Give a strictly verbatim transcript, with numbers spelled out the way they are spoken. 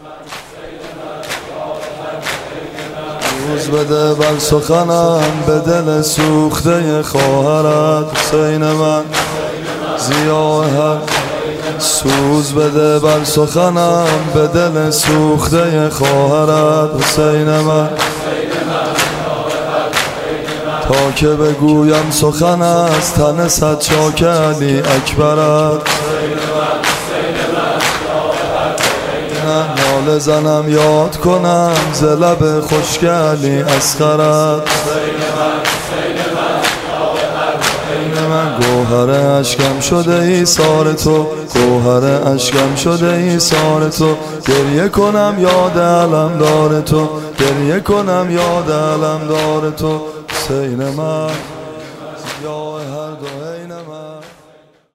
روز بده بر سخنم به دل سوخته خواهرت حسین من ضیاء هر سوز بده بر سخنم به دل سوخته خواهرت حسین من تا که بگویم سخن از تن صد چاک علی اکبرت ناله زنم یاد کنم ز لب خشک علی اصغرت من گوهر اشکم شده ایثار تو گوهر اشکم شده ایثار تو گریه کنم یاد علمدار تو گریه کنم یاد علمدار تو حسین من ضیاء هر دو